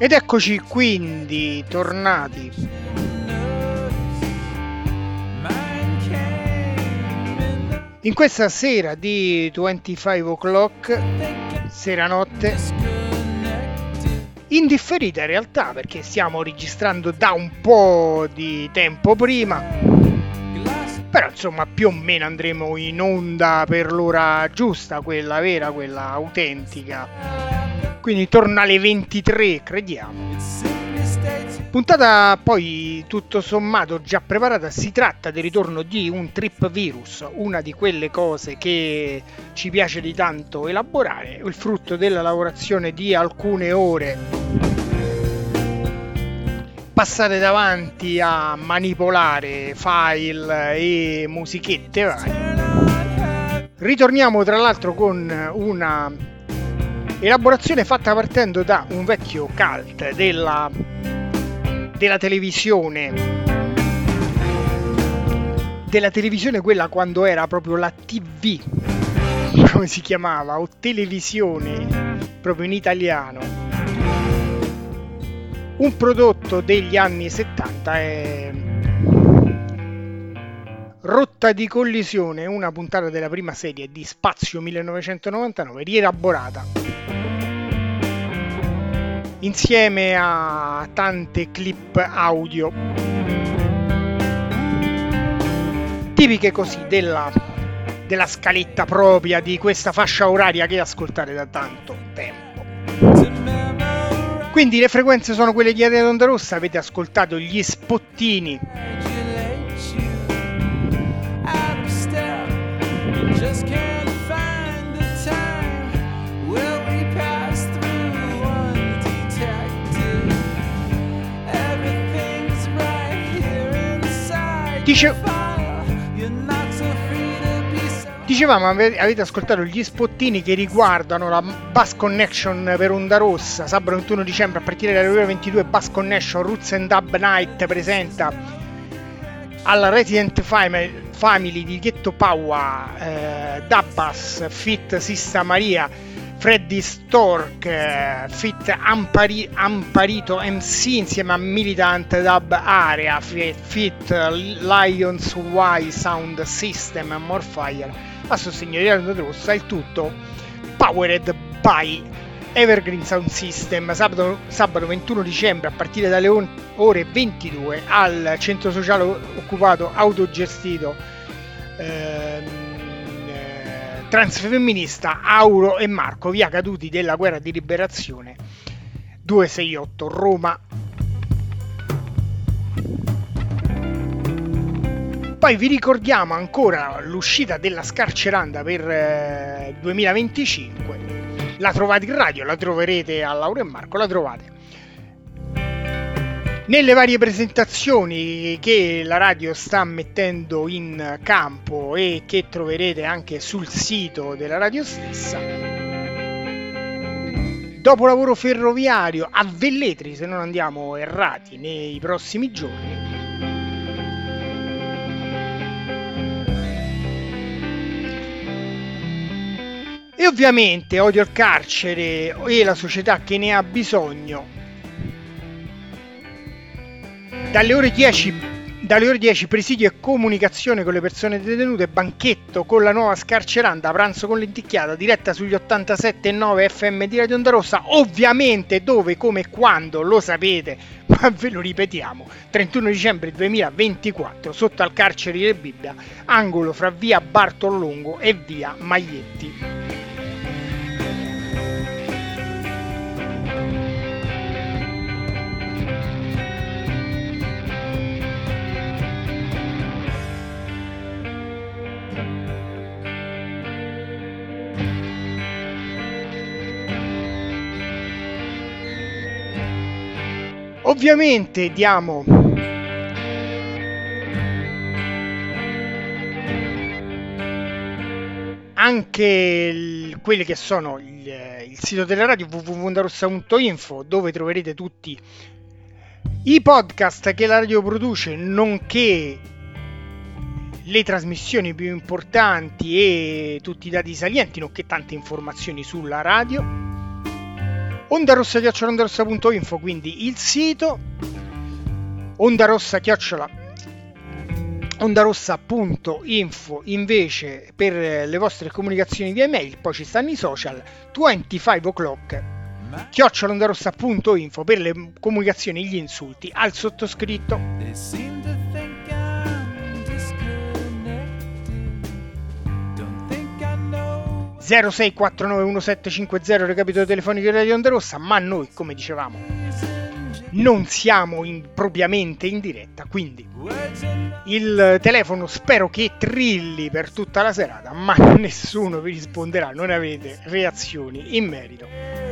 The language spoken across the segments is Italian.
Ed eccoci quindi tornati in questa sera di 25 o'clock, sera notte, indifferita in realtà perché stiamo registrando da un po' di tempo prima, però insomma più o meno andremo in onda per l'ora giusta, quella vera, quella autentica, quindi torna alle 23 crediamo. Puntata poi tutto sommato già preparata. Si tratta del ritorno di un trip virus, una di quelle cose che ci piace di tanto elaborare, il frutto della lavorazione di alcune ore passate davanti a manipolare file e musichette varie. Ritorniamo tra l'altro con una elaborazione fatta partendo da un vecchio cult della televisione, quella quando era proprio la TV, come si chiamava, o televisione proprio in italiano, un prodotto degli anni 70 è Rotta di collisione, una puntata della prima serie di Spazio 1999 rielaborata insieme a tante clip audio tipiche così della scaletta propria di questa fascia oraria che ascoltate da tanto tempo. Quindi le frequenze sono quelle di Radio Onda Rossa, avete ascoltato gli spottini Dicevamo, avete ascoltato gli spottini che riguardano la Bass Connection per Onda Rossa. Sabato 21 dicembre a partire dalle ore 22 Bass Connection Roots and Dub Night presenta alla Resident Family di Ghetto Power Dabbas Fit Sista Maria, Freddy Stork Fit Amparito MC insieme a Militant Dub Area Fit Lions Y Sound System e Morfire a sostegno di Radio Rossa, il tutto powered by Evergreen Sound System. Sabato 21 dicembre a partire dalle ore 22 al centro sociale occupato autogestito transfemminista Auro e Marco, via Caduti della Guerra di Liberazione 268 Roma. Poi vi ricordiamo ancora l'uscita della Scarceranda per 2025. La trovate in radio, la troverete a Laura e Marco, la trovate nelle varie presentazioni che la radio sta mettendo in campo e che troverete anche sul sito della radio stessa. Dopolavoro ferroviario a Velletri, se non andiamo errati, nei prossimi giorni. E ovviamente Odio al carcere e la società che ne ha bisogno. Dalle ore 10 presidio e comunicazione con le persone detenute, banchetto con la nuova Scarceranda, pranzo con lenticchiata, diretta sugli 87.9 FM di Radio Onda Rossa, ovviamente dove, come e quando lo sapete, ma ve lo ripetiamo, 31 dicembre 2024 sotto al carcere di Bibbia, angolo fra via Bartolongo e via Maglietti. Ovviamente diamo anche quelli che sono il sito della radio www.ondarossa.info, dove troverete tutti i podcast che la radio produce, nonché le trasmissioni più importanti e tutti i dati salienti, nonché tante informazioni sulla radio. ondarossa@ondarossa.info, quindi il sito, ondarossa.info invece per le vostre comunicazioni via email. Poi ci stanno i social, 25 o'clock @ondarossa.info per le comunicazioni, gli insulti al sottoscritto. 06491750 recapito telefonico di Radio Onda Rossa, ma noi, come dicevamo, non siamo propriamente in diretta, quindi il telefono spero che trilli per tutta la serata, ma nessuno vi risponderà, non avete reazioni in merito.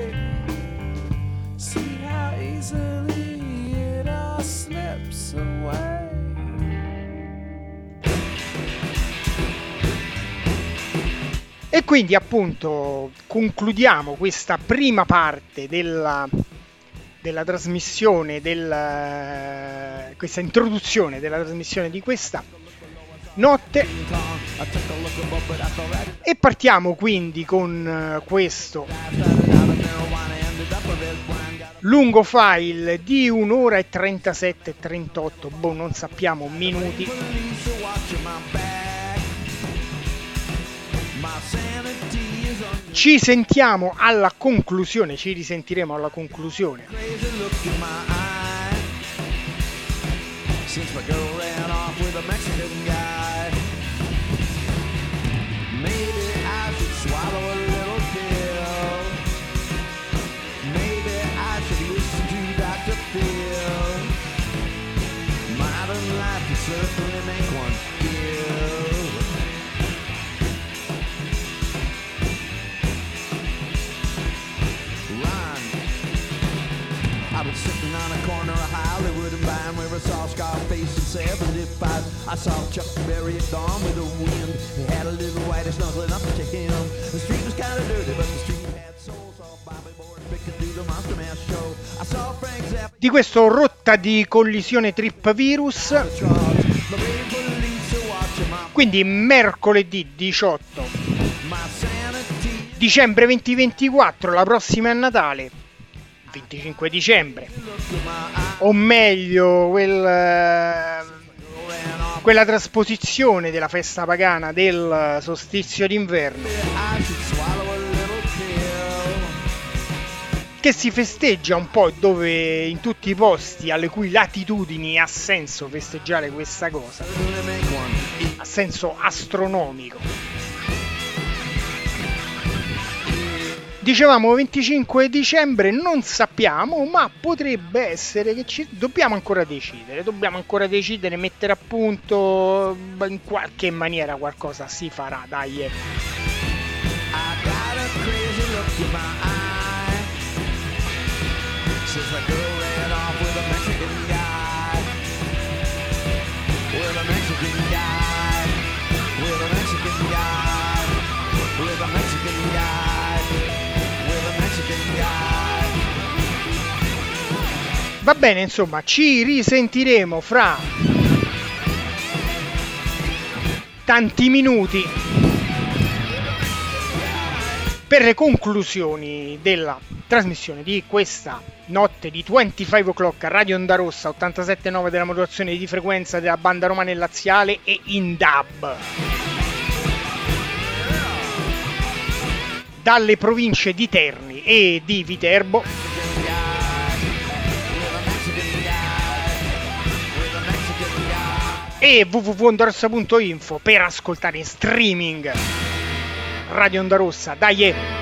E quindi appunto concludiamo questa prima parte della trasmissione, questa introduzione della trasmissione di questa notte, e partiamo quindi con questo lungo file di 1 ora e 37-38, non sappiamo, minuti. Ci sentiamo alla conclusione, ci risentiremo alla conclusione. Sitting on a corner of Hollywood and Vine where I saw Scarface in 75. I saw Chuck Berry at dawn with the wind. He had a little white snuggling up to him. The street was kind of dirty, but the street had soul. Saw Bobby Boris picking through the Monster Mash show. I saw Frank Zappa. Di questo rotta di collisione trip virus. Quindi mercoledì 18 dicembre 2024, la prossima è Natale. 25 dicembre, o meglio quella trasposizione della festa pagana del solstizio d'inverno che si festeggia un po' dove, in tutti i posti alle cui latitudini ha senso festeggiare questa cosa, ha senso astronomico. Dicevamo 25 dicembre, non sappiamo, ma potrebbe essere che dobbiamo ancora decidere, mettere a punto, in qualche maniera qualcosa si farà, dai. Va bene, insomma, ci risentiremo fra tanti minuti per le conclusioni della trasmissione di questa notte di 25 o'clock a Radio Onda Rossa, 87.9 della modulazione di frequenza della banda romana e laziale e in DAB. Dalle province di Terni e di Viterbo e www.ondarossa.info per ascoltare in streaming Radio Onda Rossa. Dai!